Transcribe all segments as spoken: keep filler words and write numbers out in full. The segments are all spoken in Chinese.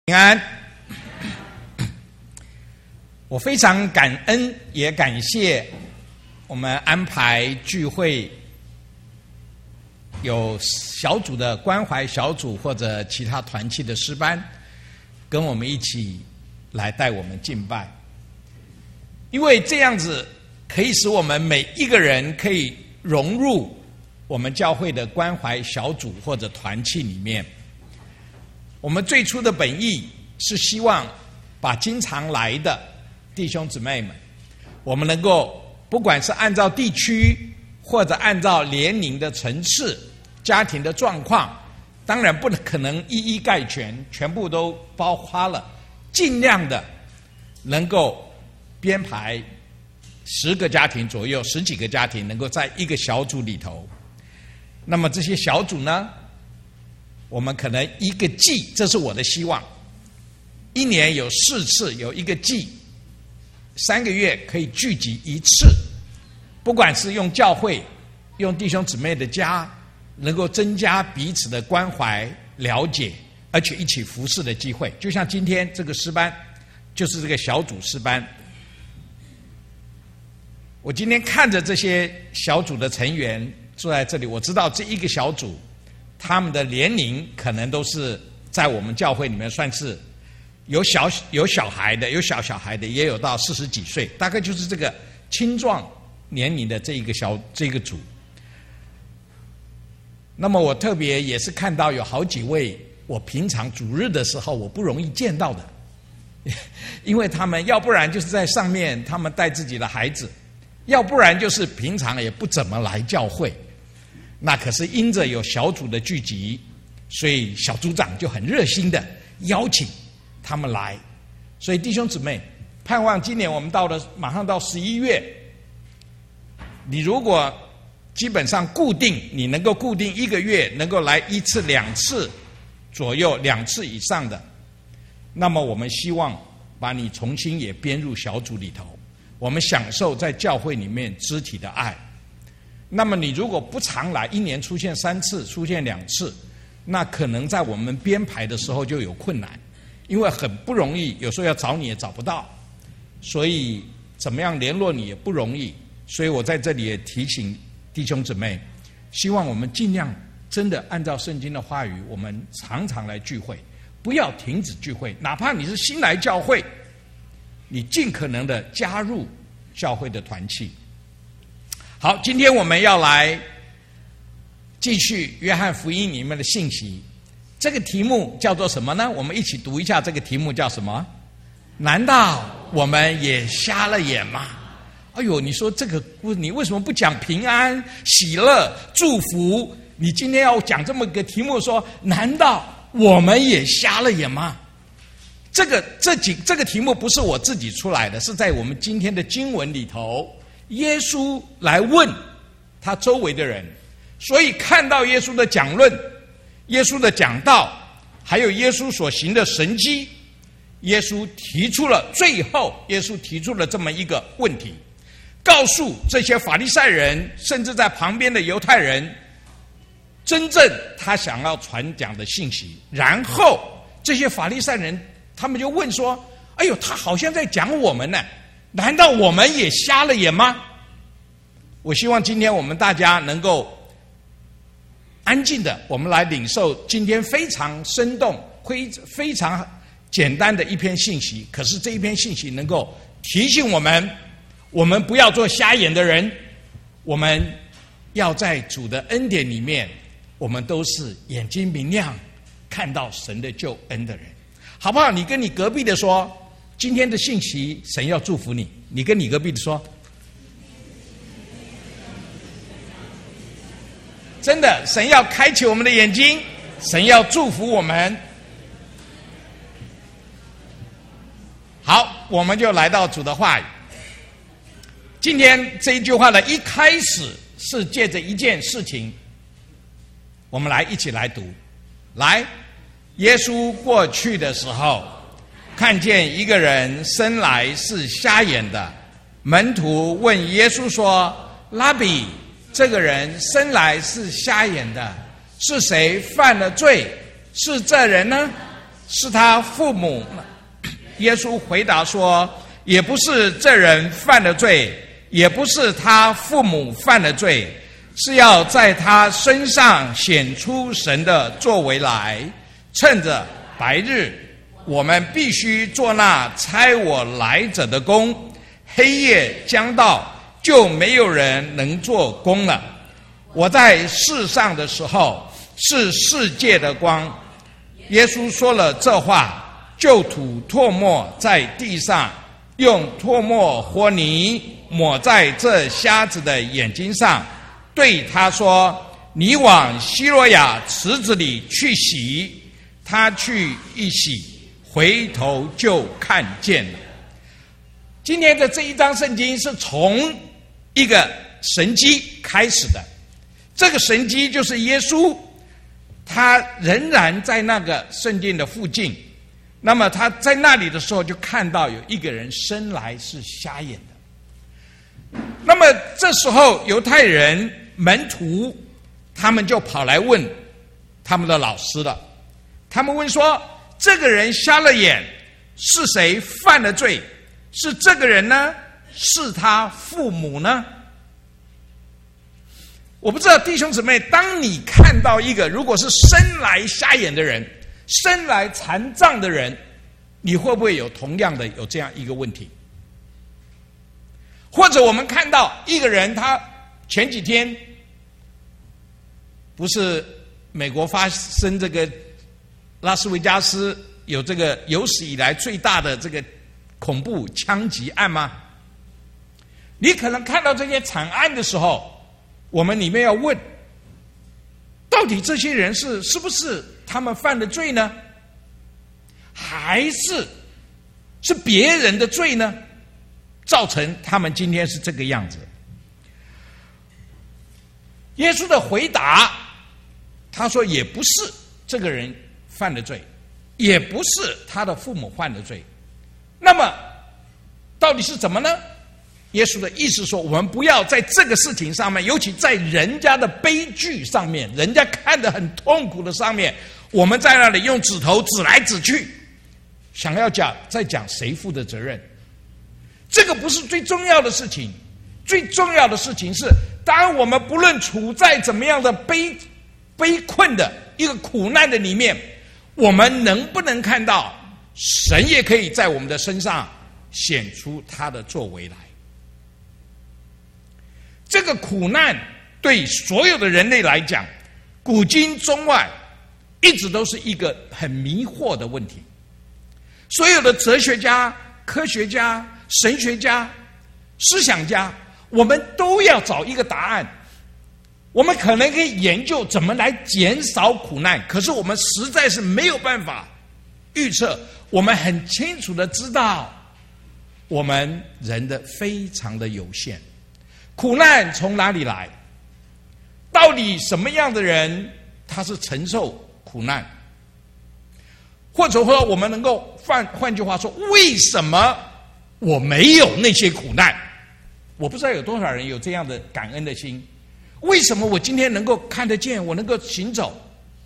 平安，我非常感恩，也感谢我们安排聚会，有小组的关怀小组或者其他团契的诗班，跟我们一起来带我们敬拜，因为这样子可以使我们每一个人可以融入我们教会的关怀小组或者团契里面。我们最初的本意是希望把经常来的弟兄姊妹们，我们能够不管是按照地区或者按照年龄的层次、家庭的状况，当然不可能一一概全，全部都包括了，尽量的能够编排十个家庭左右，十几个家庭能够在一个小组里头。那么这些小组呢，我们可能一个季，这是我的希望，一年有四次，有一个季，三个月可以聚集一次，不管是用教会，用弟兄姊妹的家，能够增加彼此的关怀、了解，而且一起服侍的机会。就像今天这个诗班，就是这个小组诗班。我今天看着这些小组的成员坐在这里，我知道这一个小组他们的年龄可能都是在我们教会里面算是有小有小孩的，有小小孩的，也有到四十几岁，大概就是这个青壮年龄的这一个小这个组。那么我特别也是看到有好几位我平常主日的时候我不容易见到的，因为他们要不然就是在上面他们带自己的孩子，要不然就是平常也不怎么来教会。那可是因着有小组的聚集，所以小组长就很热心的邀请他们来。所以弟兄姊妹，盼望今年我们到了马上到十一月，你如果基本上固定，你能够固定一个月能够来一次两次左右，两次以上的，那么我们希望把你重新也编入小组里头，我们享受在教会里面肢体的爱。那么你如果不常来，一年出现三次，出现两次，那可能在我们编排的时候就有困难，因为很不容易，有时候要找你也找不到，所以怎么样联络你也不容易。所以我在这里也提醒弟兄姊妹，希望我们尽量真的按照圣经的话语，我们常常来聚会，不要停止聚会，哪怕你是新来教会，你尽可能的加入教会的团契。好，今天我们要来继续约翰福音里面的信息，这个题目叫做什么呢？我们一起读一下，这个题目叫什么？难道我们也瞎了眼吗？哎呦，你说这个你为什么不讲平安、喜乐、祝福？你今天要讲这么个题目说，难道我们也瞎了眼吗？这个这几这个题目不是我自己出来的，是在我们今天的经文里头，耶稣来问他周围的人，所以看到耶稣的讲论、耶稣的讲道，还有耶稣所行的神迹，耶稣提出了最后耶稣提出了这么一个问题，告诉这些法利赛人，甚至在旁边的犹太人，真正他想要传讲的信息。然后这些法利赛人他们就问说，哎呦，他好像在讲我们呢，难道我们也瞎了眼吗？我希望今天我们大家能够安静的，我们来领受今天非常生动、非非常简单的一篇信息。可是这一篇信息能够提醒我们，我们不要做瞎眼的人，我们要在主的恩典里面，我们都是眼睛明亮，看到神的救恩的人，好不好？你跟你隔壁的说，今天的信息神要祝福你，你跟你隔壁的说，真的神要开启我们的眼睛，神要祝福我们。好，我们就来到主的话语。今天这一句话的一开始是借着一件事情，我们来一起来读。来，耶稣过去的时候，看见一个人生来是瞎眼的，门徒问耶稣说，拉比，这个人生来是瞎眼的，是谁犯了罪？是这人呢， 是他父母呢？耶稣回答说，也不是这人犯了罪，也不是他父母犯了罪，是要在他身上显出神的作为来。趁着白日，我们必须做那差我来者的工，黑夜将到，就没有人能做工了。我在世上的时候是世界的光。耶稣说了这话，就吐唾沫在地上，用唾沫和泥抹在这瞎子的眼睛上，对他说，你往西罗亚池子里去洗。他去一洗，回头就看见了。今天的这一章圣经是从一个神迹开始的，这个神迹就是耶稣，他仍然在那个圣殿的附近。那么他在那里的时候，就看到有一个人生来是瞎眼的。那么这时候犹太人门徒他们就跑来问他们的老师了。他们问说，这个人瞎了眼，是谁犯了罪？是这个人呢？是他父母呢？我不知道弟兄姊妹，当你看到一个如果是生来瞎眼的人，生来残障的人，你会不会有同样的有这样一个问题？或者我们看到一个人，他前几天不是美国发生这个拉斯维加斯有这个有史以来最大的这个恐怖枪击案吗？你可能看到这些惨案的时候，我们里面要问，到底这些人是是不是他们犯了罪呢？还是是别人的罪呢，造成他们今天是这个样子？耶稣的回答，他说也不是这个人犯了罪，也不是他的父母犯了罪。那么到底是怎么呢？耶稣的意思说，我们不要在这个事情上面，尤其在人家的悲剧上面，人家看得很痛苦的上面，我们在那里用指头指来指去，想要讲在讲谁负的责任。这个不是最重要的事情，最重要的事情是，当我们不论处在怎么样的悲悲困的一个苦难的里面，我们能不能看到神也可以在我们的身上显出他的作为来。这个苦难对所有的人类来讲，古今中外一直都是一个很迷惑的问题。所有的哲学家、科学家、神学家、思想家，我们都要找一个答案。我们可能可以研究怎么来减少苦难，可是我们实在是没有办法预测。我们很清楚的知道，我们人的非常的有限。苦难从哪里来？到底什么样的人他是承受苦难？或者说我们能够换换句话说，为什么我没有那些苦难？我不知道有多少人有这样的感恩的心。为什么我今天能够看得见，我能够行走？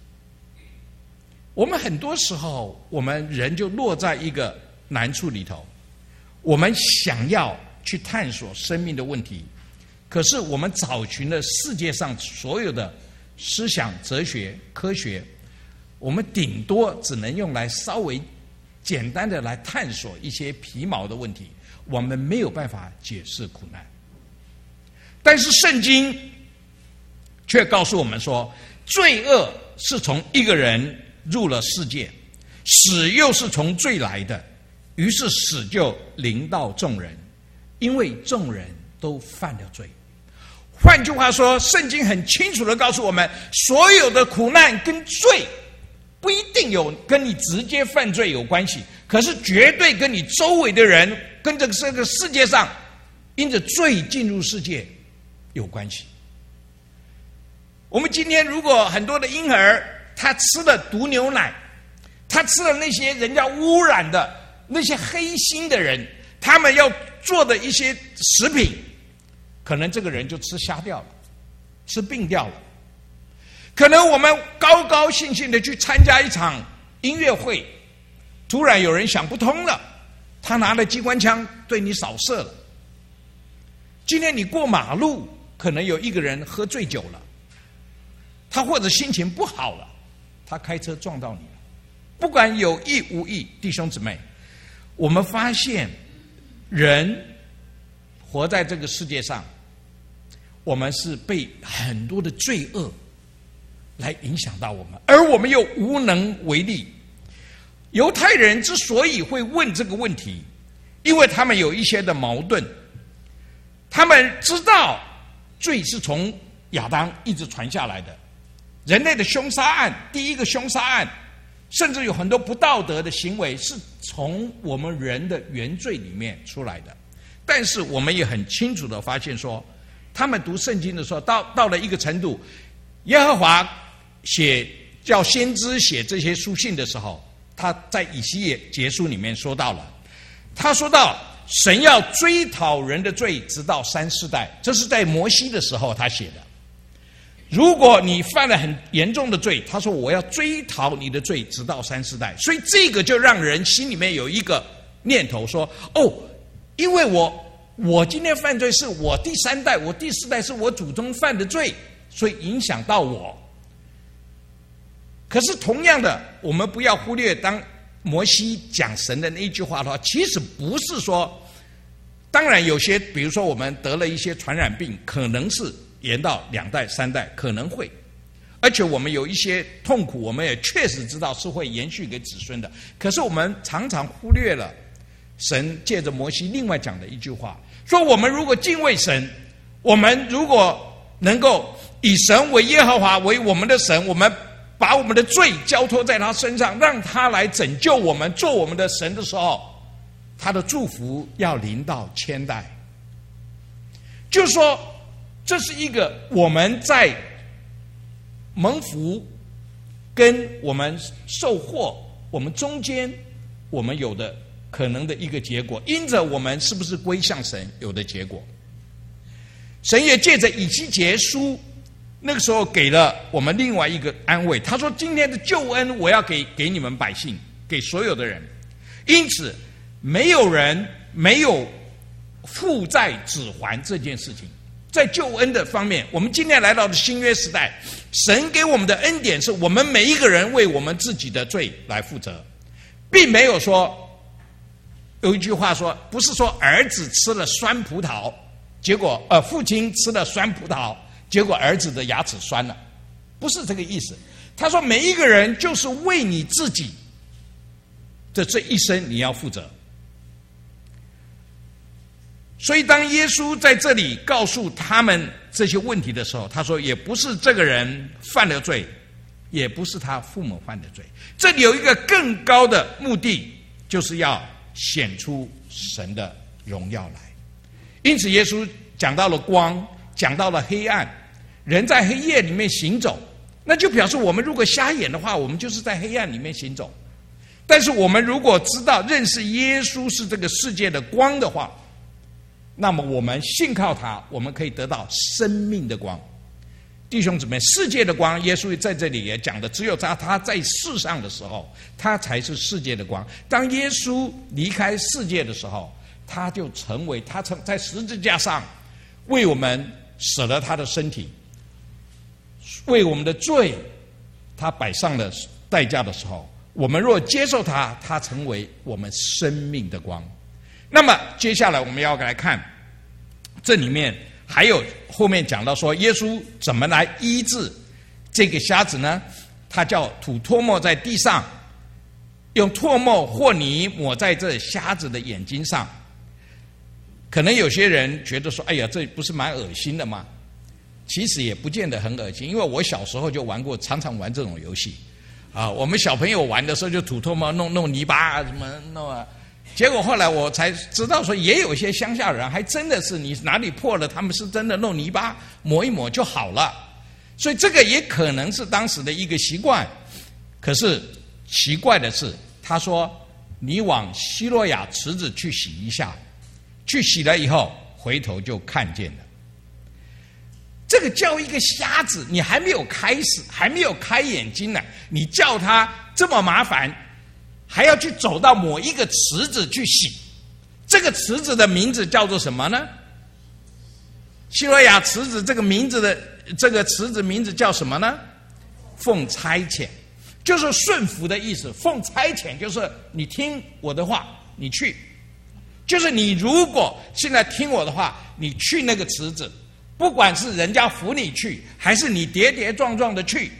我们很多时候，我们人就落在一个难处里头。我们想要去探索生命的问题，可是我们找寻了世界上所有的思想、哲学、科学，我们顶多只能用来稍微简单的来探索一些皮毛的问题，我们没有办法解释苦难。但是圣经却告诉我们说，罪恶是从一个人入了世界，死又是从罪来的，于是死就临到众人，因为众人都犯了罪。换句话说，圣经很清楚的告诉我们，所有的苦难跟罪不一定有跟你直接犯罪有关系，可是绝对跟你周围的人，跟这个这个世界上因着罪进入世界有关系。我们今天如果很多的婴儿他吃了毒牛奶，他吃了那些人家污染的那些黑心的人他们要做的一些食品，可能这个人就吃瞎掉了，吃病掉了。可能我们高高兴兴的去参加一场音乐会， 突然有人想不通了，他拿了机关枪对你扫射了。今天你过马路，可能有一个人喝醉酒了，他或者心情不好了，他开车撞到你了。不管有意无意，弟兄姊妹，我们发现人活在这个世界上，我们是被很多的罪恶来影响到我们，而我们又无能为力。犹太人之所以会问这个问题，因为他们有一些的矛盾。他们知道罪是从亚当一直传下来的，人类的凶杀案，第一个凶杀案，甚至有很多不道德的行为是从我们人的原罪里面出来的。但是我们也很清楚的发现说，他们读圣经的时候，到到了一个程度，耶和华写叫先知写这些书信的时候，他在以西结书里面说到了，他说到神要追讨人的罪直到三四代，这是在摩西的时候他写的。如果你犯了很严重的罪，他说我要追讨你的罪直到三四代。所以这个就让人心里面有一个念头说，哦，因为我我今天犯罪是我第三代，我第四代是我祖宗犯的罪，所以影响到我。可是同样的，我们不要忽略，当摩西讲神的那一句话的话，其实不是说，当然有些，比如说我们得了一些传染病，可能是延到两代三代，可能会，而且我们有一些痛苦，我们也确实知道是会延续给子孙的。可是我们常常忽略了神借着摩西另外讲的一句话，说我们如果敬畏神，我们如果能够以神为耶和华为我们的神，我们把我们的罪交托在他身上，让他来拯救我们，做我们的神的时候，他的祝福要临到千代。就是说，这是一个我们在蒙福跟我们受祸，我们中间我们有的可能的一个结果，因着我们是不是归向神有的结果。神也借着以西结书那个时候给了我们另外一个安慰，他说今天的救恩我要给给你们百姓，给所有的人，因此没有人没有负债只还这件事情。在救恩的方面，我们今天来到的新约时代，神给我们的恩典是我们每一个人为我们自己的罪来负责，并没有说，有一句话说，不是说儿子吃了酸葡萄，结果呃父亲吃了酸葡萄，结果儿子的牙齿酸了，不是这个意思。他说每一个人就是为你自己的这一生你要负责。所以当耶稣在这里告诉他们这些问题的时候，他说也不是这个人犯了罪，也不是他父母犯的罪，这里有一个更高的目的，就是要显出神的荣耀来。因此耶稣讲到了光，讲到了黑暗，人在黑夜里面行走，那就表示我们如果瞎眼的话，我们就是在黑暗里面行走。但是我们如果知道认识耶稣是这个世界的光的话，那么我们信靠他，我们可以得到生命的光。弟兄姊妹，世界的光，耶稣在这里也讲的，只有他他在世上的时候，他才是世界的光。当耶稣离开世界的时候，他就成为他在十字架上为我们舍了他的身体，为我们的罪他摆上了代价的时候，我们若接受他，他成为我们生命的光。那么接下来我们要来看这里面还有后面讲到说耶稣怎么来医治这个瞎子呢？他叫吐唾沫在地上，用唾沫或泥抹在这瞎子的眼睛上。可能有些人觉得说，哎呀，这不是蛮恶心的吗？其实也不见得很恶心，因为我小时候就玩过，常常玩这种游戏啊。我们小朋友玩的时候就吐唾沫，弄弄泥巴什么弄啊。结果后来我才知道说，也有一些乡下人还真的是你哪里破了，他们是真的弄泥巴抹一抹就好了。所以这个也可能是当时的一个习惯。可是奇怪的是，他说你往希洛亚池子去洗一下，去洗了以后回头就看见了。这个叫一个瞎子，你还没有开始，还没有开眼睛呢，你叫他这么麻烦， 还要去走到某一个池子去洗。这个池子的名字叫做什么呢？希罗亚池子这个名字的这个池子名字叫什么呢？奉差遣，就是顺服的意思。奉差遣就是你听我的话，你去。就是你如果现在听我的话，你去那个池子，不管是人家扶你去，还是你跌跌撞撞的去，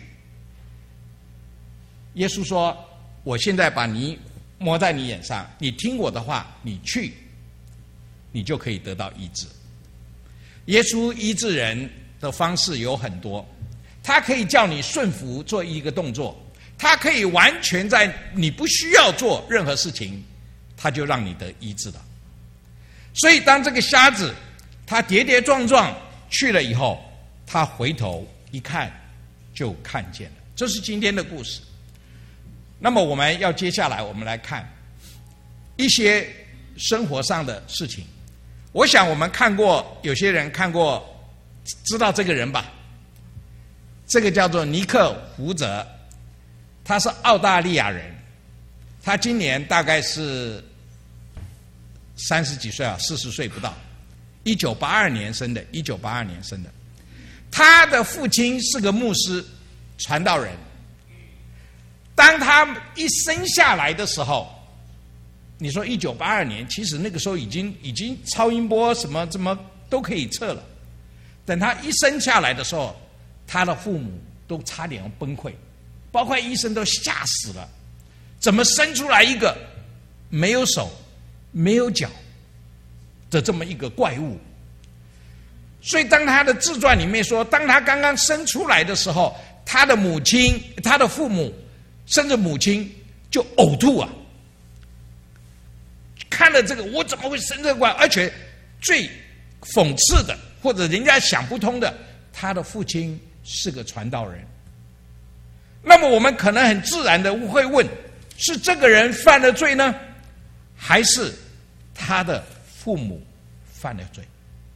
耶稣说：“我现在把泥抹在你眼上，你听我的话，你去，你就可以得到医治。”耶稣医治人的方式有很多，他可以叫你顺服做一个动作，他可以完全在你不需要做任何事情，他就让你得医治了。所以当这个瞎子他跌跌撞撞去了以后，他回头一看就看见了。这是今天的故事。那么我们要接下来我们来看一些生活上的事情。我想我们看过，有些人看过，知道这个人吧？这个叫做尼克胡泽，他是澳大利亚人，他今年大概是三十几岁啊，四十岁不到，一九八二年生的，一九八二年生的。他的父亲是个牧师、传道人。当他一生下来的时候，你说一九八二年，其实那个时候已经已经超音波什么什么都可以测了。等他一生下来的时候，他的父母都差点要崩溃，包括医生都吓死了。怎么生出来一个没有手、没有脚的这么一个怪物？所以当他的自传里面说，当他刚刚生出来的时候，他的母亲、他的父母甚至母亲就呕吐啊！看了这个，我怎么会生这个怪？而且最讽刺的，或者人家想不通的，他的父亲是个传道人。那么我们可能很自然的会问：是这个人犯了罪呢，还是他的父母犯了罪？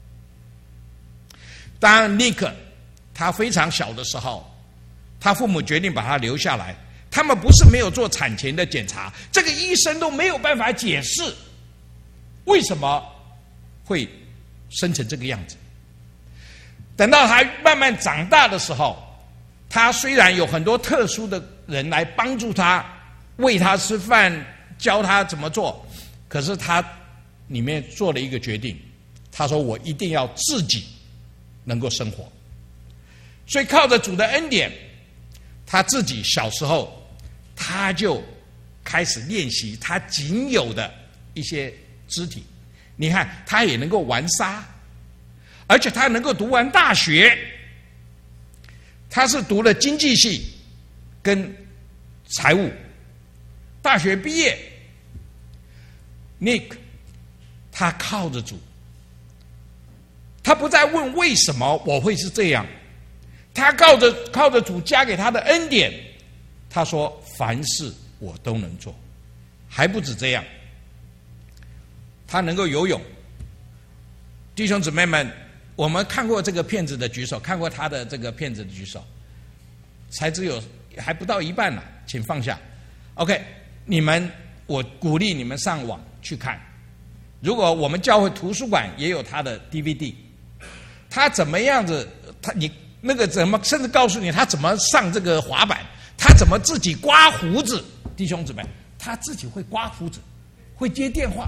当尼克他非常小的时候，他父母决定把他留下来。他们不是没有做产前的检查，这个医生都没有办法解释为什么会生成这个样子。等到他慢慢长大的时候，他虽然有很多特殊的人来帮助他，喂他吃饭，教他怎么做，可是他里面做了一个决定，他说我一定要自己能够生活。所以靠着主的恩典，他自己小时候他就开始练习他仅有的一些肢体。你看，他也能够玩沙，而且他能够读完大学。他是读了经济系跟财务，大学毕业。Nick 他靠着主，他不再问为什么我会是这样，他靠着靠着主加给他的恩典，他说凡事我都能做。还不止这样，他能够游泳。弟兄姊妹们，我们看过这个片子的举手，看过他的这个片子的举手，才只有还不到一半呢，请放下。OK， 你们，我鼓励你们上网去看。如果我们教会图书馆也有他的 D V D， 他怎么样子，他你那个怎么，甚至告诉你他怎么上这个滑板，他怎么自己刮胡子。弟兄姊妹，他自己会刮胡子，会接电话，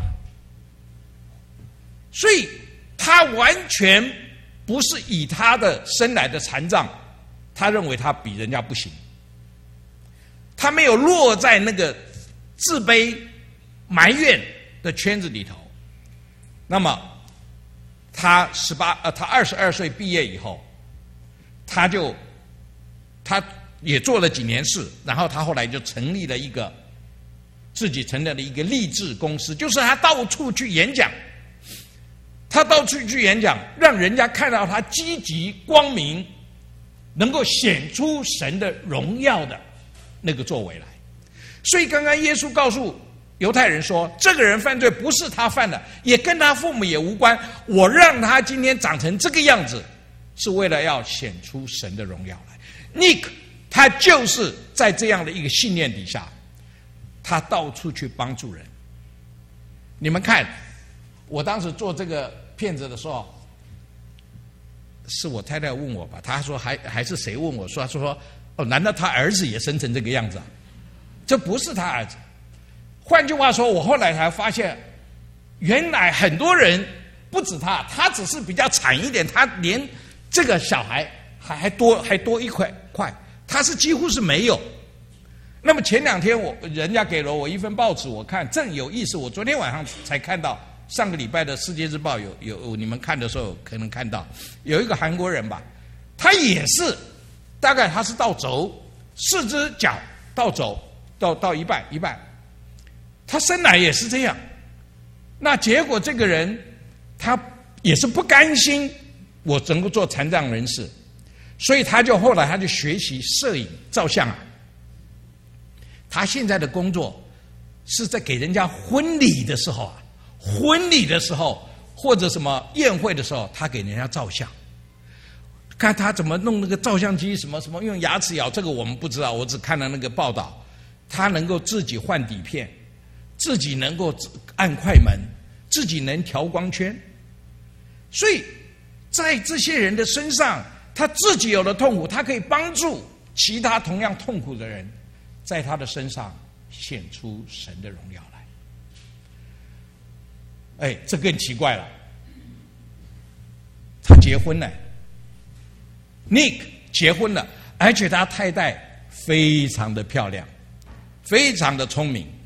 所以他完全不是以他的生来的残障，他认为他比人家不行，他没有落在那个自卑埋怨的圈子里头。那么他十八呃，他二十二岁毕业以后，他就他也做了几年事，然后他后来就成立了一个自己成立了一个励志公司，就是他到处去演讲，他到处去演讲，让人家看到他积极光明，能够显出神的荣耀的那个作为来。所以刚刚耶稣告诉犹太人说，这个人犯罪不是他犯的，也跟他父母也无关，我让他今天长成这个样子，是为了要显出神的荣耀来。Nick 他就是在这样的一个信念底下， 他到处去帮助人。你们看，我当时做这个片子的时候，是我太太问我吧，她说还还是谁问我说，她说哦，难道他儿子也生成这个样子啊？这不是他儿子。换句话说，我后来才发现，原来很多人不止他，他只是比较惨一点，他连这个小孩还还多还多一块块，他是几乎是没有。那么前两天我人家给了我一份报纸，我看正有意思。我昨天晚上才看到，上个礼拜的《世界日报》有有你们看的时候可能看到，有一个韩国人吧，他也是大概他是倒轴，四只脚倒轴到到一半一半，他生来也是这样。那结果这个人他也是不甘心我能够做残障人士，所以他就后来他就学习摄影照相啊。他现在的工作是在给人家婚礼的时候啊，婚礼的时候或者什么宴会的时候，他给人家照相。看他怎么弄那个照相机，什么什么用牙齿咬，这个我们不知道，我只看了那个报道。他能够自己换底片，自己能够按快门，自己能调光圈。所以在这些人的身上，他自己有了痛苦，他可以帮助其他同样痛苦的人，在他的身上显出神的荣耀来。哎，这更奇怪了。他结婚了 ，Nick 结婚了，而且他太太非常的漂亮，非常的聪明。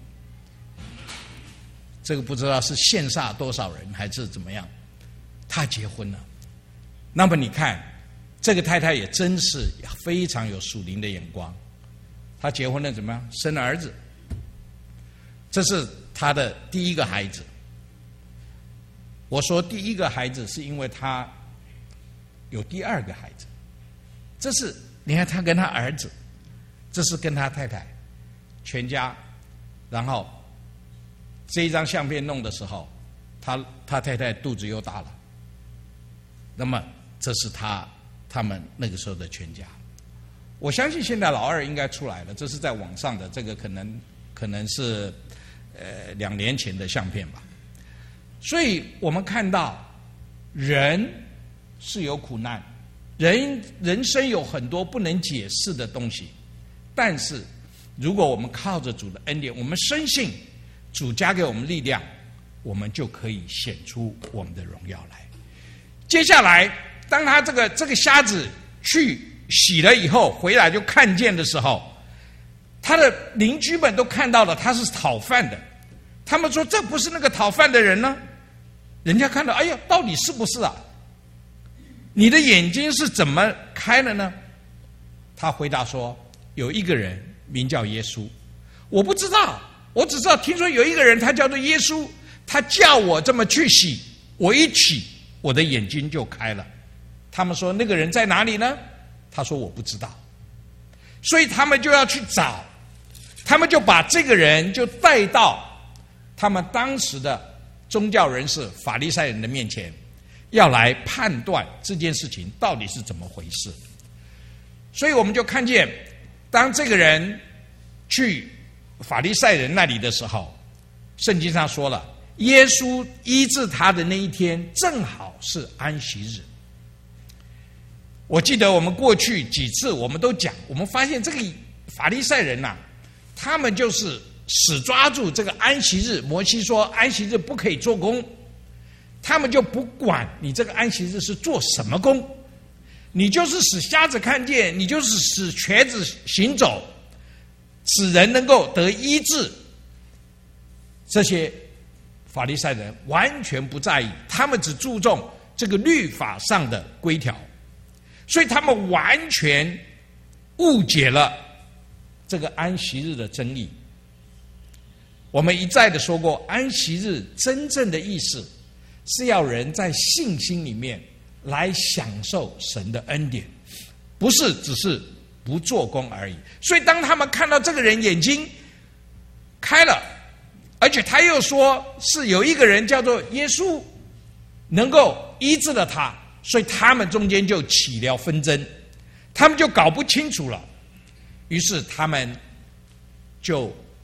这个不知道是羡煞多少人还是怎么样，他结婚了。那么你看，这个太太也真是非常有属灵的眼光。他结婚了怎么样？生了儿子，这是他的第一个孩子。我说第一个孩子是因为他有第二个孩子，这是你看他跟他儿子，这是跟他太太全家。然后这一张相片弄的时候，他他太太肚子又大了。那么这是他他们那个时候的全家。我相信现在老二应该出来了，这是在网上的，这个可能可能是呃两年前的相片吧。所以我们看到人是有苦难，人人生有很多不能解释的东西，但是如果我们靠着主的恩典，我们深信主加给我们力量，我们就可以显出我们的荣耀来。接下来当他这个这个瞎子去洗了以后回来就看见的时候，他的邻居们都看到了他是讨饭的，他们说这不是那个讨饭的人呢？人家看到，哎呀，到底是不是啊？你的眼睛是怎么开了呢？他回答说，有一个人名叫耶稣。我不知道，我只知道听说有一个人他叫做耶稣，他叫我这么去洗，我一起我的眼睛就开了。他们说那个人在哪里呢？他说我不知道。所以他们就要去找，他们就把这个人就带到他们当时的宗教人士法利赛人的面前，要来判断这件事情到底是怎么回事。所以我们就看见，当这个人去法利赛人那里的时候，圣经上说了，耶稣医治他的那一天正好是安息日。我记得我们过去几次我们都讲，我们发现这个法利赛人呐、啊，他们就是死抓住这个安息日。摩西说安息日不可以做工，他们就不管你这个安息日是做什么工，你就是使瞎子看见，你就是使瘸子行走，使人能够得医治。这些法利赛人完全不在意，他们只注重这个律法上的规条，所以他们完全误解了这个安息日的真理。我们一再的说过，安息日真正的意思是要人在信心里面来享受神的恩典，不是只是不做工而已。所以当他们看到这个人眼睛开了，而且他又说是有一个人叫做耶稣能够医治了他，所以他们中间就起了纷争，他们就搞不清楚了。于是他们就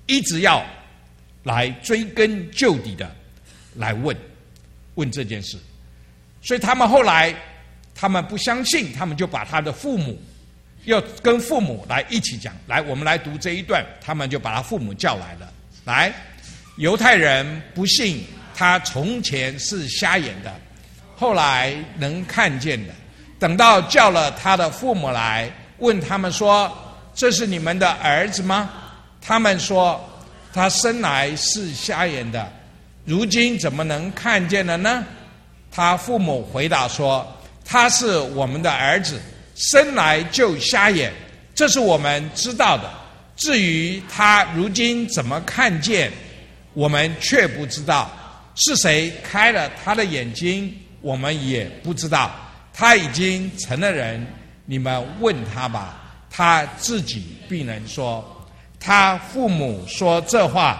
一直要来追根究底的来问问这件事。所以他们后来他们不相信，他们就把他的父母要跟父母来一起讲，来我们来读这一段，他们就把他父母叫来了。来，犹太人不信他从前是瞎眼的，后来能看见的，等到叫了他的父母来，问他们说，这是你们的儿子吗？他们说，他生来是瞎眼的，如今怎么能看见了呢？他父母回答说，他是我们的儿子，生来就瞎眼，这是我们知道的。至于他如今怎么看见，我们却不知道。是谁开了他的眼睛，我们也不知道。他已经成了人，你们问他吧，他自己必能说。他父母说这话，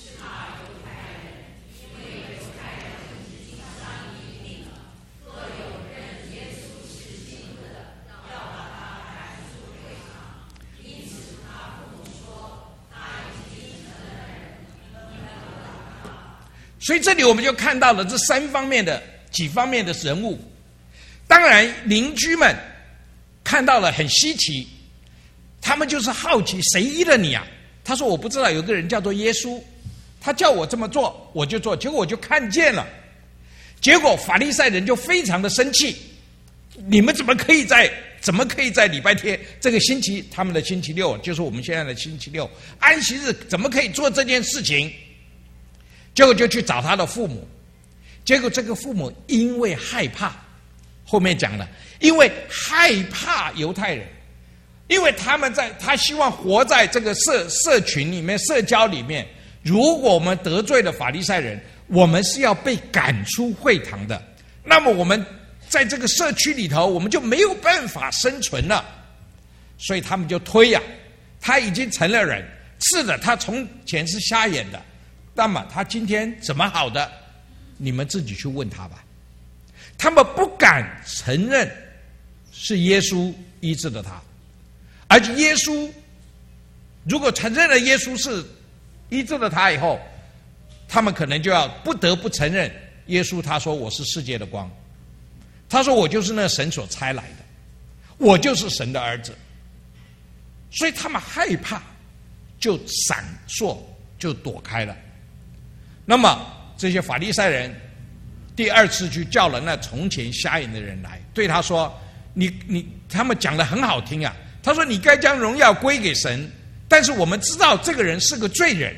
所以这里我们就看到了这三方面的几方面的人物。当然邻居们看到了很稀奇，他们就是好奇，谁医了你啊？他说我不知道，有个人叫做耶稣，他叫我这么做我就做，结果我就看见了。结果法利赛人就非常的生气，你们怎么可以在怎么可以在礼拜天这个星期，他们的星期六就是我们现在的星期六安息日，怎么可以做这件事情？结果就去找他的父母，结果这个父母因为害怕，后面讲了，因为害怕犹太人，因为他们在他希望活在这个社社群里面、社交里面，如果我们得罪了法利赛人，我们是要被赶出会堂的，那么我们在这个社区里头，我们就没有办法生存了。所以他们就推呀、啊，他已经成了人，是的，他从前是瞎眼的，那么他今天怎么好的？你们自己去问他吧。他们不敢承认是耶稣医治了他，而且耶稣如果承认了耶稣是医治了他以后，他们可能就要不得不承认耶稣他说我是世界的光，他说我就是那神所差来的，我就是神的儿子。所以他们害怕，就闪烁，就躲开了。那么这些法利赛人第二次去叫了那从前瞎眼的人来，对他说，你你他们讲得很好听啊，他说你该将荣耀归给神，但是我们知道这个人是个罪人，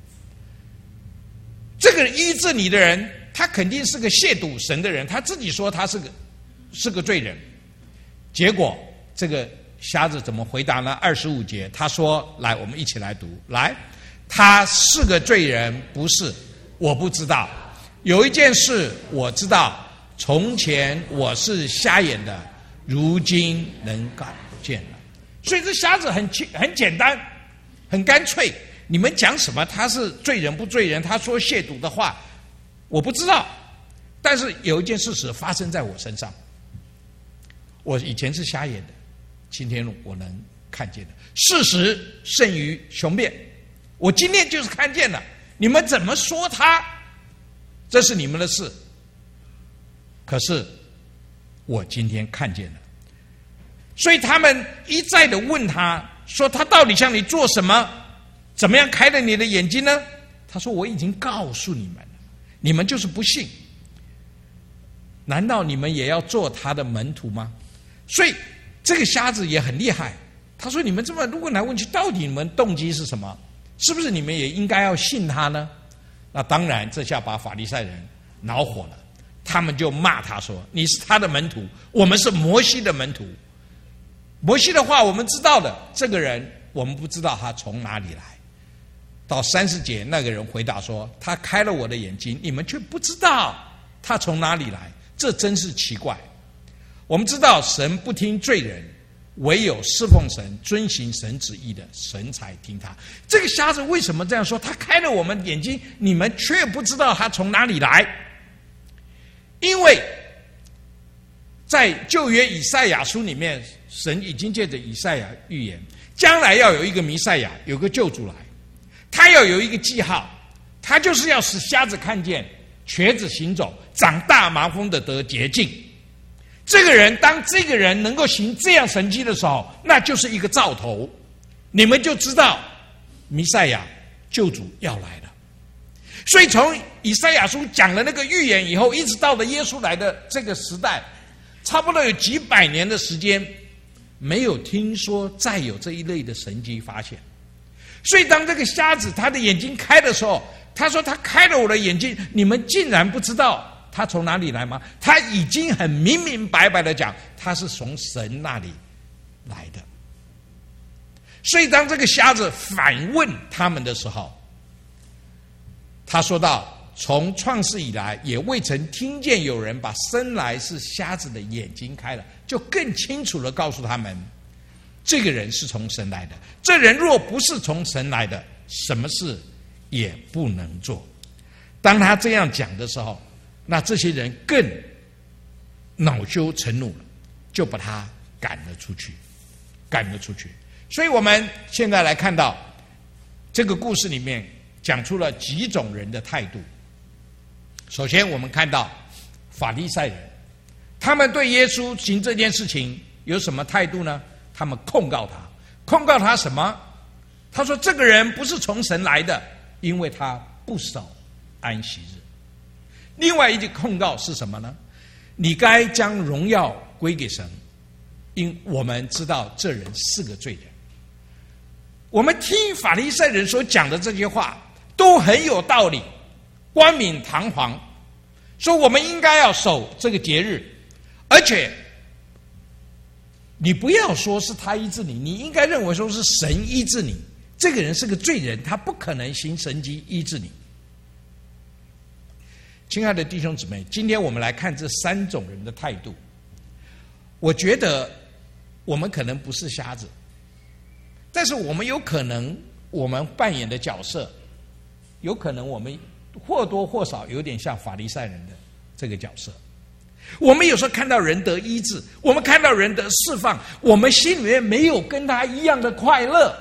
这个医治你的人他肯定是个亵渎神的人，他自己说他是个是个罪人。结果这个瞎子怎么回答呢？二十五节他说，来我们一起来读，来，他是个罪人不是，我不知道。有一件事我知道，从前我是瞎眼的，如今能看见了。所以这瞎子很很简单，很干脆。你们讲什么他是罪人不罪人，他说亵渎的话，我不知道。但是有一件事实发生在我身上，我以前是瞎眼的，今天我能看见了。事实胜于雄辩，我今天就是看见了。你们怎么说他，这是你们的事，可是我今天看见了。所以他们一再的问他说，他到底向你做什么，怎么样开了你的眼睛呢？他说我已经告诉你们了，你们就是不信。难道你们也要做他的门徒吗？所以这个瞎子也很厉害，他说你们这么如果来问去，到底你们动机是什么？是不是你们也应该要信他呢？那当然，这下把法利赛人恼火了，他们就骂他说，你是他的门徒，我们是摩西的门徒。摩西的话我们知道的，这个人我们不知道他从哪里来。到三十节，那个人回答说，他开了我的眼睛，你们却不知道他从哪里来，这真是奇怪。我们知道神不听罪人，唯有侍奉神遵行神旨意的，神才听他。这个瞎子为什么这样说？他开了我们眼睛，你们却不知道他从哪里来。因为在旧约以赛亚书里面，神已经借着以赛亚预言，将来要有一个弥赛亚，有个救主来， 他要有一个记号，他就是要使瞎子看见，瘸子行走，长大麻风的得洁净。这个人，当这个人能够行这样神迹的时候，那就是一个兆头，你们就知道弥赛亚救主要来了。所以从以赛亚书讲了那个预言以后，一直到了耶稣来的这个时代，差不多有几百年的时间，没有听说再有这一类的神迹发现。所以当这个瞎子他的眼睛开的时候，他说他开了我的眼睛，你们竟然不知道他从哪里来吗？他已经很明明白白的讲，他是从神那里来的。所以当这个瞎子反问他们的时候，他说到，从创世以来也未曾听见有人把生来是瞎子的眼睛开了，就更清楚地告诉他们，这个人是从神来的。这人若不是从神来的，什么事也不能做。当他这样讲的时候，那这些人更恼羞成怒了，就把他赶了出去，赶了出去。所以我们现在来看到这个故事里面讲出了几种人的态度。首先我们看到法利赛人，他们对耶稣行这件事情有什么态度呢？他们控告他，控告他什么？他说这个人不是从神来的，因为他不守安息日。另外一句控告是什么呢？你该将荣耀归给神，因我们知道这人是个罪人。我们听法利赛人所讲的这些话都很有道理，冠冕堂皇，说我们应该要守这个节日，而且你不要说是他医治你，你应该认为说是神医治你。这个人是个罪人，他不可能行神迹医治你。亲爱的弟兄姊妹，今天我们来看这三种人的态度。我觉得我们可能不是瞎子，但是我们有可能我们扮演的角色，有可能我们或多或少有点像法利赛人的这个角色。我们有时候看到人得医治，我们看到人得释放，我们心里面没有跟他一样的快乐。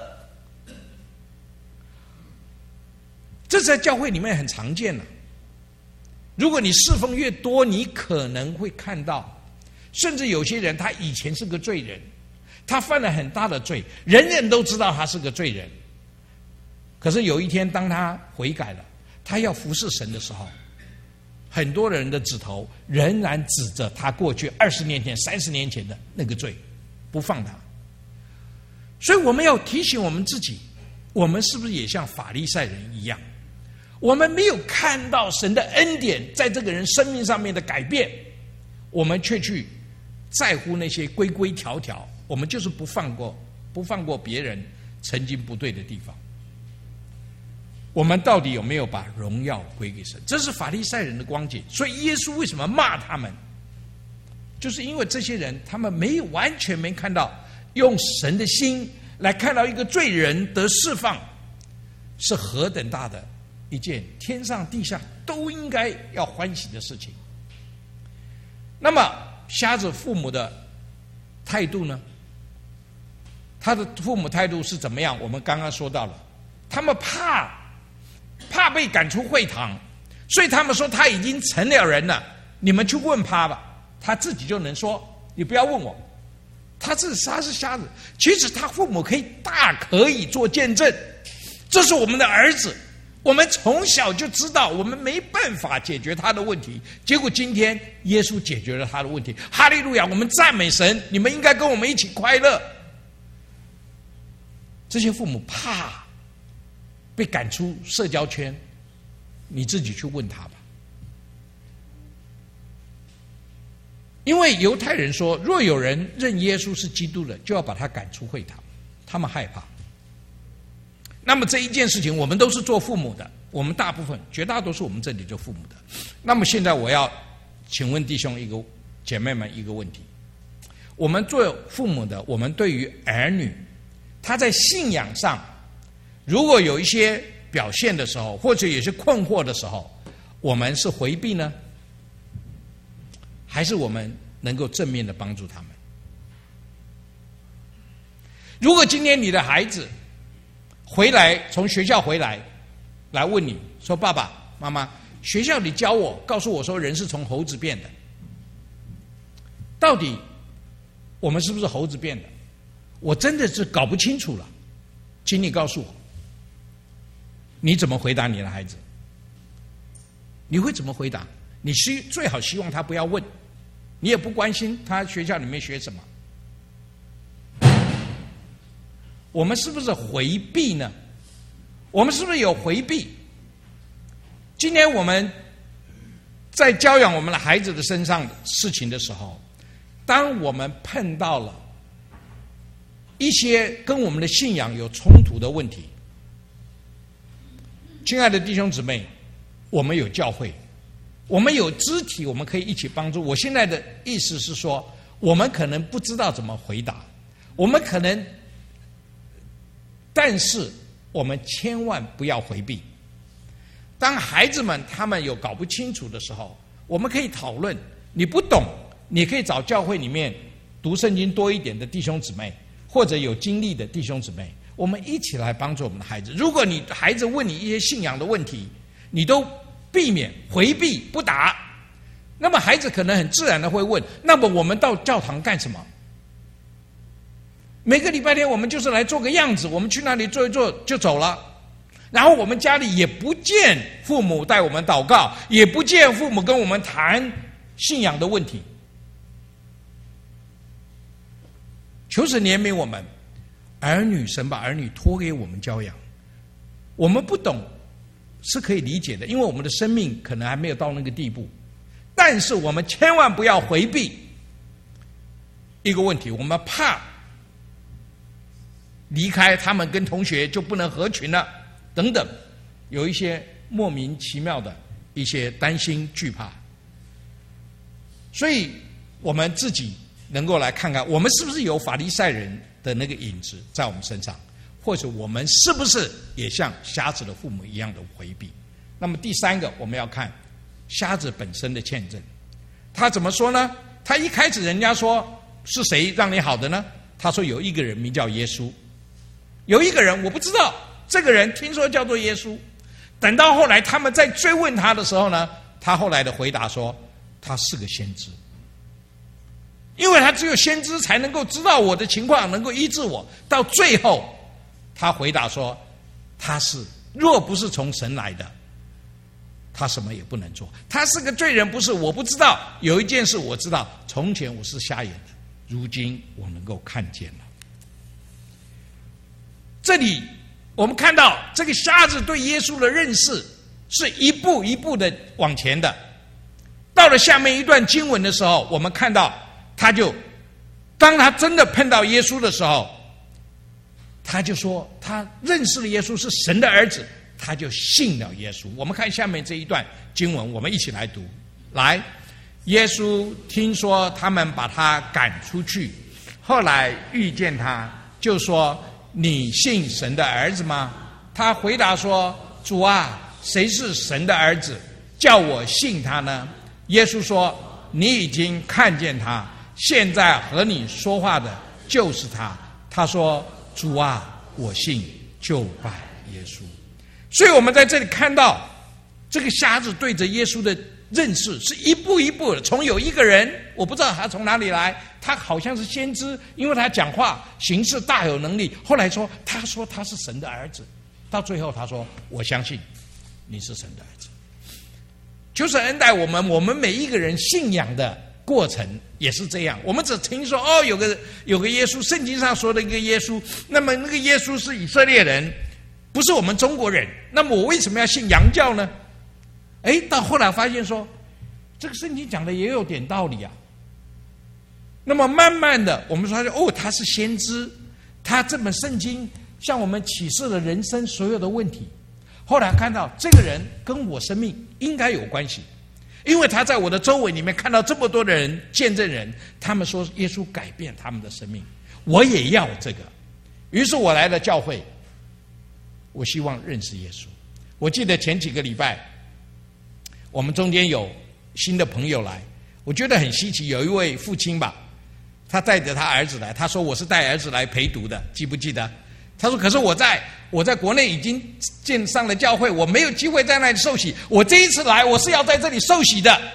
这在教会里面很常见了。如果你侍奉越多，你可能会看到，甚至有些人他以前是个罪人，他犯了很大的罪，人人都知道他是个罪人。可是有一天当他悔改了，他要服侍神的时候，很多人的指头仍然指着他过去二十年前、三十年前的那个罪，不放他。所以我们要提醒我们自己，我们是不是也像法利赛人一样？我们没有看到神的恩典在这个人生命上面的改变，我们却去在乎那些规规条条，我们就是不放过不放过别人曾经不对的地方。我们到底有没有把荣耀归给神？这是法利赛人的光景。所以耶稣为什么骂他们？就是因为这些人他们没有完全没看到用神的心来看到一个罪人得释放是何等大的一件天上地下都应该要欢喜的事情。那么瞎子父母的态度呢？他的父母态度是怎么样？我们刚刚说到了，他们怕怕被赶出会堂，所以他们说他已经成了人了，你们去问他吧，他自己就能说，你不要问我。他是他是瞎子，其实他父母可以大可以做见证，这是我们的儿子，我们从小就知道我们没办法解决他的问题，结果今天耶稣解决了他的问题，哈利路亚，我们赞美神，你们应该跟我们一起快乐。这些父母怕被赶出社交圈，你自己去问他吧。因为犹太人说，若有人认耶稣是基督的，就要把他赶出会堂，他们害怕。那么这一件事情，我们都是做父母的，我们大部分绝大多数我们这里做父母的。那么现在我要请问弟兄一个姐妹们一个问题：我们做父母的，我们对于儿女他在信仰上如果有一些表现的时候，或者有些困惑的时候，我们是回避呢，还是我们能够正面的帮助他们？如果今天你的孩子回来从学校回来，来问你说：“爸爸妈妈，学校里教我，告诉我说人是从猴子变的，到底我们是不是猴子变的？我真的是搞不清楚了，请你告诉我。”你怎么回答你的孩子？你会怎么回答？你希最好希望他不要问，你也不关心他学校里面学什么。我们是不是回避呢？我们是不是有回避？今天我们在教养我们的孩子的身上的事情的时候，当我们碰到了一些跟我们的信仰有冲突的问题，亲爱的弟兄姊妹，我们有教会，我们有肢体，我们可以一起帮助。我现在的意思是说，我们可能不知道怎么回答，我们可能，但是我们千万不要回避。当孩子们他们有搞不清楚的时候，我们可以讨论。你不懂，你可以找教会里面读圣经多一点的弟兄姊妹，或者有经历的弟兄姊妹，我们一起来帮助我们的孩子。如果你孩子问你一些信仰的问题，你都避免回避不答，那么孩子可能很自然的会问：那么我们到教堂干什么？每个礼拜天我们就是来做个样子，我们去那里做一做就走了，然后我们家里也不见父母带我们祷告，也不见父母跟我们谈信仰的问题。求神怜悯我们儿女，神把儿女托给我们教养，我们不懂是可以理解的，因为我们的生命可能还没有到那个地步。但是我们千万不要回避一个问题，我们怕离开他们跟同学就不能合群了等等，有一些莫名其妙的一些担心惧怕。所以我们自己能够来看看，我们是不是有法利赛人的那个影子在我们身上，或者我们是不是也像瞎子的父母一样的回避。那么第三个，我们要看瞎子本身的见证。他怎么说呢？他一开始人家说是谁让你好的呢？他说有一个人名叫耶稣，有一个人我不知道，这个人听说叫做耶稣。等到后来他们在追问他的时候呢，他后来的回答说他是个先知，因为他只有先知才能够知道我的情况，能够医治我。到最后他回答说他是若不是从神来的，他什么也不能做。他是个罪人，不是我不知道。有一件事我知道，从前我是瞎眼的，如今我能够看见了。这里我们看到这个瞎子对耶稣的认识是一步一步的往前的。到了下面一段经文的时候，我们看到他就当他真的碰到耶稣的时候，他就说他认识了耶稣是神的儿子，他就信了耶稣。我们看下面这一段经文，我们一起来读。来，耶稣听说他们把他赶出去，后来遇见他，就说你信神的儿子吗？他回答说，主啊，谁是神的儿子，叫我信他呢？耶稣说，你已经看见他，现在和你说话的就是他。他说，主啊，我信，就拜耶稣。所以我们在这里看到这个瞎子对着耶稣的认识是一步一步的，从有一个人我不知道他从哪里来，他好像是先知，因为他讲话行事大有能力，后来说他说他是神的儿子，到最后他说我相信你是神的儿子。求神恩待我们，我们每一个人信仰的过程也是这样。我们只听说哦，有个有个耶稣，圣经上说的一个耶稣，那么那个耶稣是以色列人，不是我们中国人，那么我为什么要信洋教呢？哎，到后来发现说这个圣经讲的也有点道理啊。那么慢慢的我们发现哦，他是先知，他这本圣经向我们启示了人生所有的问题。后来看到这个人跟我生命应该有关系，因为他在我的周围里面看到这么多的人见证人，他们说耶稣改变他们的生命，我也要这个。于是我来了教会，我希望认识耶稣。我记得前几个礼拜我们中间有新的朋友来，我觉得很稀奇，有一位父亲吧，他带着他儿子来，他说我是带儿子来陪读的，记不记得？他说可是我在我在国内已经建上了教会，我没有机会在那里受洗，我这一次来我是要在这里受洗的。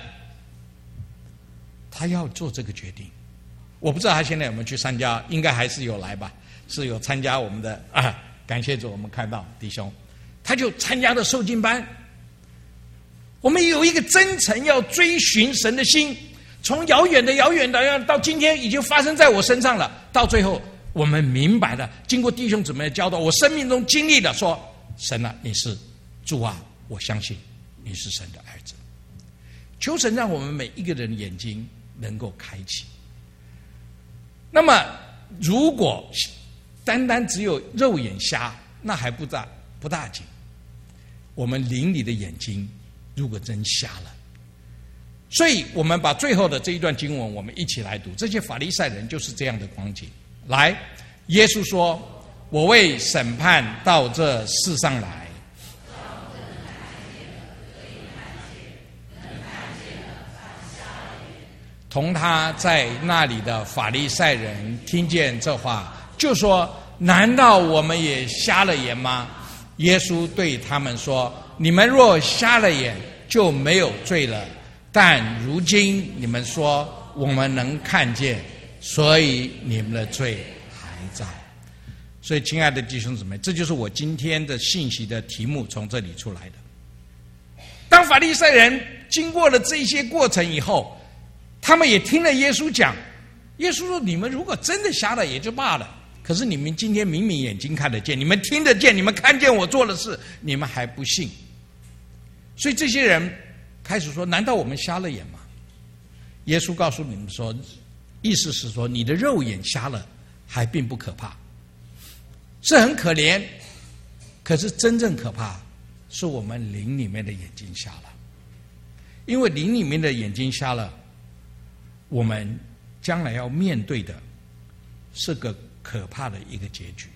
他要做这个决定。我不知道他现在有没有去参加，应该还是有来吧，是有参加我们的啊，感谢主，我们看到弟兄，他就参加了受浸班。我们有一个真诚要追寻神的心，从遥远的遥远的到今天已经发生在我身上了，到最后我们明白了，经过弟兄姊妹的教导，我生命中经历了说，神啊，你是主啊，我相信你是神的儿子。求神让我们每一个人的眼睛能够开启。那么如果单单只有肉眼瞎，那还不大不大紧。我们灵里的眼睛如果真瞎了，所以我们把最后的这一段经文我们一起来读。这些法利赛人就是这样的光景。来，耶稣说，我为审判到这世上来，同他在那里的法利赛人听见这话，就说，难道我们也瞎了眼吗？耶稣对他们说，你们若瞎了眼，就没有罪了，但如今你们说我们能看见，所以你们的罪还在。所以亲爱的弟兄姊妹，这就是我今天的信息的题目，从这里出来的。当法利赛人经过了这些过程以后，他们也听了耶稣讲，耶稣说，你们如果真的瞎了也就罢了，可是你们今天明明眼睛看得见，你们听得见，你们看见我做的事，你们还不信。所以这些人开始说，难道我们瞎了眼吗？耶稣告诉你们说，意思是说，你的肉眼瞎了还并不可怕，是很可怜，可是真正可怕是我们灵里面的眼睛瞎了。因为灵里面的眼睛瞎了，我们将来要面对的是个可怕的一个结局。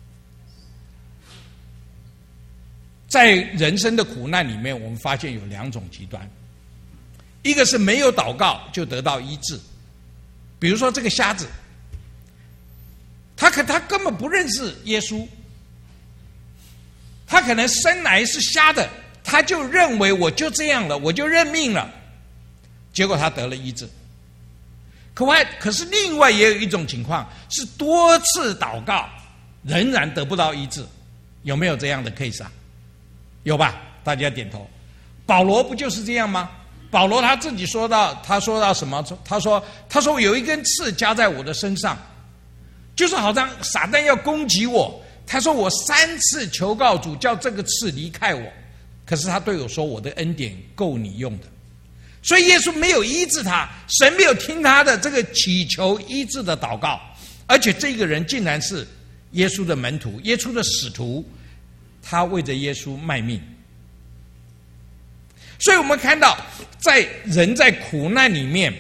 在人生的苦难里面，我们发现有两种极端，一个是没有祷告就得到医治，比如说这个瞎子，他可他根本不认识耶稣，他可能生来是瞎的，他就认为我就这样了，我就认命了，结果他得了医治。可外可是另外也有一种情况，是多次祷告仍然得不到医治，有没有这样的 case 啊？有吧？大家点头。保罗不就是这样吗？保罗他自己说到，他说到什么？他说他说有一根刺加在我的身上，就是好像撒旦要攻击我，他说我三次求告主叫这个刺离开我，可是他对我说，我的恩典够你用的。所以耶稣没有医治他，神没有听他的这个祈求医治的祷告，而且这个人竟然是耶稣的门徒，耶稣的使徒，他为着耶稣卖命。所以我们看到，在人在苦难里面，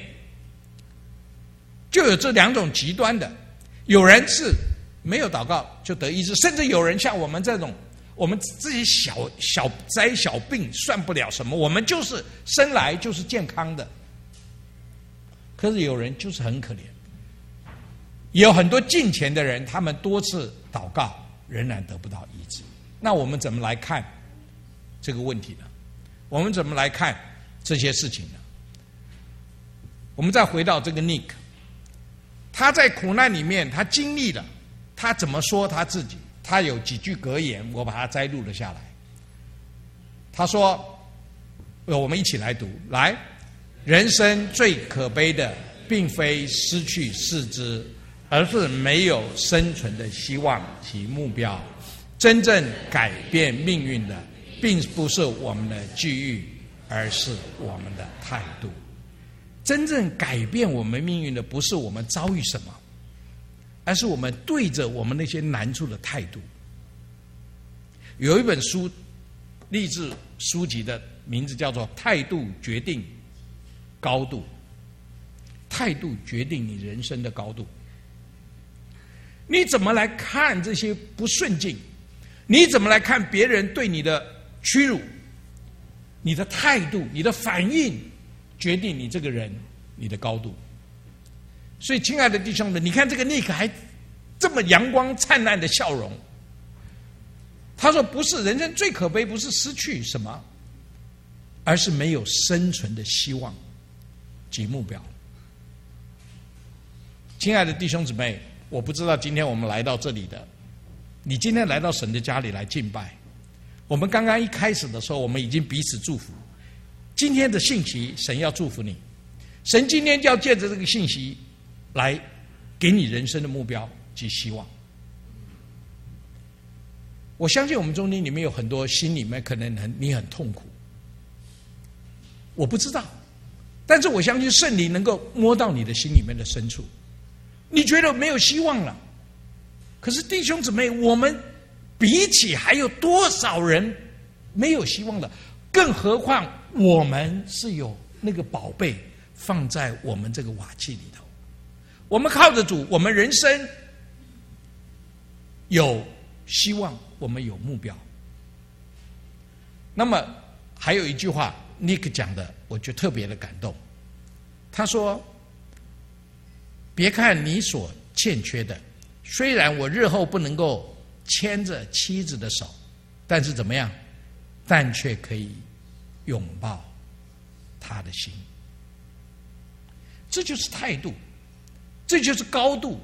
就有这两种极端的，有人是没有祷告就得医治，甚至有人像我们这种，我们自己小小灾小病算不了什么，我们就是生来就是健康的。可是有人就是很可怜，也有很多敬虔的人，他们多次祷告仍然得不到医治。那我们怎么来看这个问题呢？我们怎么来看这些事情呢？我们再回到这个 Nick， 他在苦难里面，他经历了，他怎么说他自己？他有几句格言，我把它摘录了下来。他说，我们一起来读，来，人生最可悲的，并非失去四肢，而是没有生存的希望及目标。真正改变命运的，并不是我们的际遇，而是我们的态度。真正改变我们命运的，不是我们遭遇什么，而是我们对着我们那些难处的态度。有一本书，励志书籍的名字叫做《态度决定高度》，态度决定你人生的高度。你怎么来看这些不顺境？你怎么来看别人对你的屈辱？你的态度、你的反应，决定你这个人你的高度。所以，亲爱的弟兄们，你看这个尼克还这么阳光灿烂的笑容， 他说不是，人生最可悲不是失去什么，而是没有生存的希望及目标。亲爱的弟兄姊妹，我不知道今天我们来到这里的，你今天来到神的家里来敬拜，我们刚刚一开始的时候，我们已经彼此祝福。今天的信息，神要祝福你，神今天就要借着这个信息来给你人生的目标及希望。我相信我们中间里面有很多心里面可能很你很痛苦，我不知道，但是我相信圣灵能够摸到你的心里面的深处，你觉得没有希望了。可是弟兄姊妹，我们比起还有多少人没有希望的？更何况我们是有那个宝贝放在我们这个瓦器里头，我们靠着主，我们人生有希望，我们有目标。那么还有一句话 Nick 讲的我觉得特别的感动，他说别看你所欠缺的，虽然我日后不能够牵着妻子的手，但是怎么样，但却可以拥抱他的心。这就是态度，这就是高度。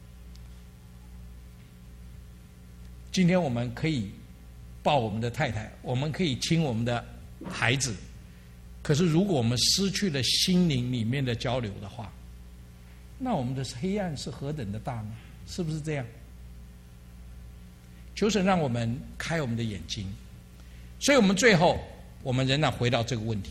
今天我们可以抱我们的太太，我们可以亲我们的孩子，可是如果我们失去了心灵里面的交流的话，那我们的黑暗是何等的大呢？是不是这样？求神让我们开我们的眼睛。所以我们最后我们仍然回到这个问题，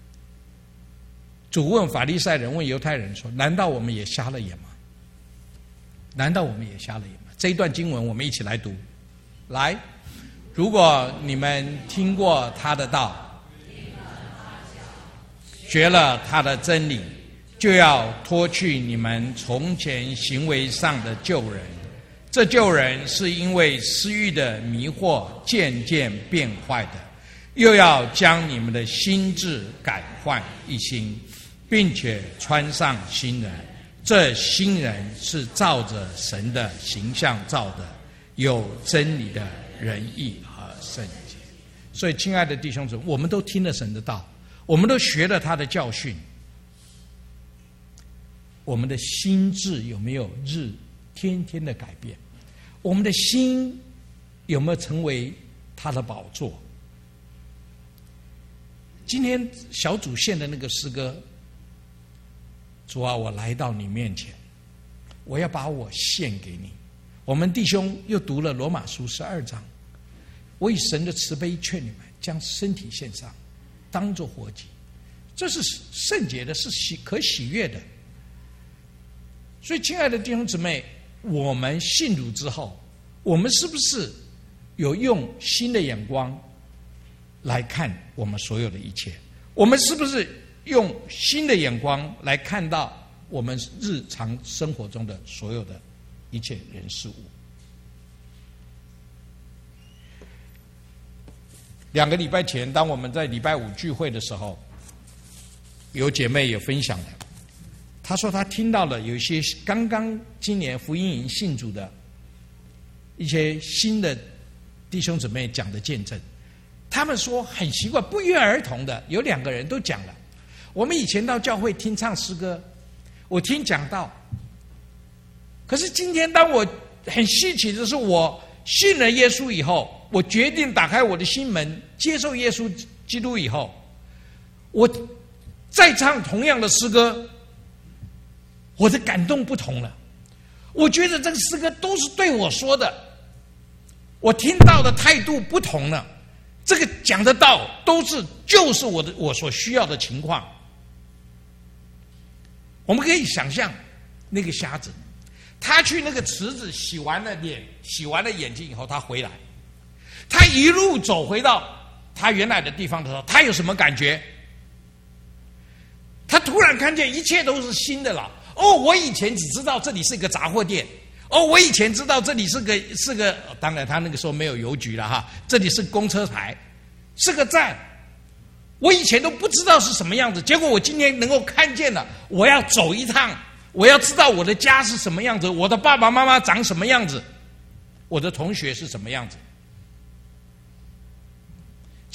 主问法利赛人问犹太人说，难道我们也瞎了眼吗？难道我们也瞎了眼吗？这一段经文我们一起来读。来，如果你们听过他的道，学了他的真理，就要脱去你们从前行为上的旧人。这旧人是因为私欲的迷惑渐渐变坏的，又要将你们的心志改换一新，并且穿上新人。这新人是照着神的形象造的，有真理的仁义和圣洁。所以亲爱的弟兄姊妹，我们都听了神的道，我们都学了他的教训，我们的心智有没有日天天的改变？我们的心有没有成为他的宝座？今天小主献的那个诗歌，主啊，我来到你面前，我要把我献给你。我们弟兄又读了罗马书十二章，我以神的慈悲劝你们，将身体献上，当作活祭，这是圣洁的，是喜可喜悦的。所以亲爱的弟兄姊妹，我们信主之后，我们是不是有用新的眼光来看我们所有的一切？我们是不是用新的眼光来看到我们日常生活中的所有的一切人事物？两个礼拜前，当我们在礼拜五聚会的时候，有姐妹有分享的，她说她听到了有一些刚刚今年福音营信主的一些新的弟兄姊妹讲的见证，他们说很奇怪，不约而同的有两个人都讲了，我们以前到教会听唱诗歌，我听讲道，可是今天当我很稀奇的是，我信了耶稣以后，我决定打开我的心门接受耶稣基督以后，我再唱同样的诗歌，我的感动不同了。我觉得这个诗歌都是对我说的，我听到的态度不同了，这个讲的道都是就是我的我所需要的情况。我们可以想象那个瞎子，他去那个池子洗完了脸，洗完了眼睛以后，他回来，他一路走回到他原来的地方的时候，他有什么感觉？他突然看见一切都是新的了。哦，我以前只知道这里是一个杂货店，哦，我以前知道这里是个是个，当然他那个时候没有邮局了哈，这里是公车牌，是个站，我以前都不知道是什么样子，结果我今天能够看见了，我要走一趟，我要知道我的家是什么样子，我的爸爸妈妈长什么样子，我的同学是什么样子。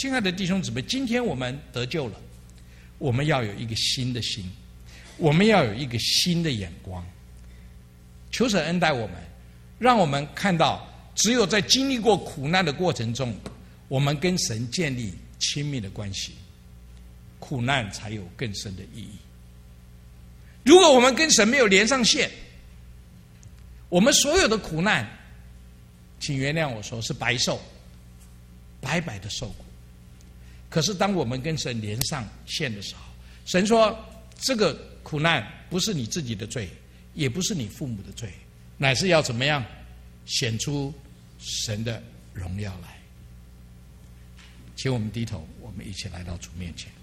亲爱的弟兄姊妹，今天我们得救了，我们要有一个新的心，我们要有一个新的眼光。求神恩待我们，让我们看到，只有在经历过苦难的过程中，我们跟神建立亲密的关系，苦难才有更深的意义。如果我们跟神没有连上线，我们所有的苦难，请原谅我说是白受，白白的受苦。可是当我们跟神连上线的时候，神说这个苦难不是你自己的罪，也不是你父母的罪，乃是要怎么样显出神的荣耀来。请我们低头，我们一起来到主面前。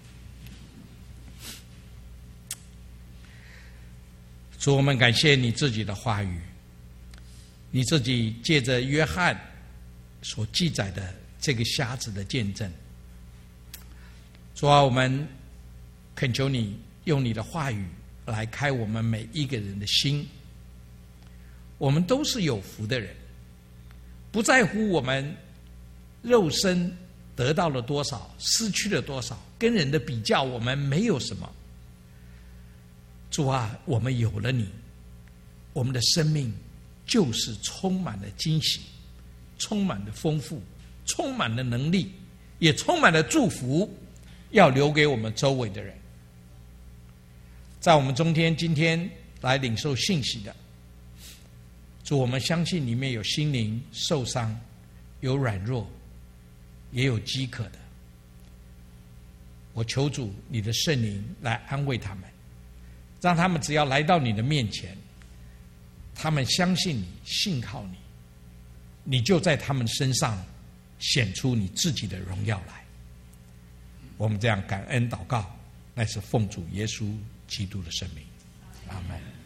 主，我们感谢你自己的话语，你自己借着约翰所记载的这个瞎子的见证。主啊，我们恳求你用你的话语来开我们每一个人的心。我们都是有福的人，不在乎我们肉身得到了多少，失去了多少，跟人的比较我们没有什么。主啊，我们有了你，我们的生命就是充满了惊喜，充满了丰富，充满了能力，也充满了祝福，要留给我们周围的人。在我们中间今天来领受信息的主，我们相信里面有心灵受伤，有软弱，也有饥渴的。我求主你的圣灵来安慰他们，让他们只要来到你的面前，他们相信你，信靠你，你就在他们身上显出你自己的荣耀来。我们这样感恩祷告，乃是奉主耶稣基督的圣名，阿们。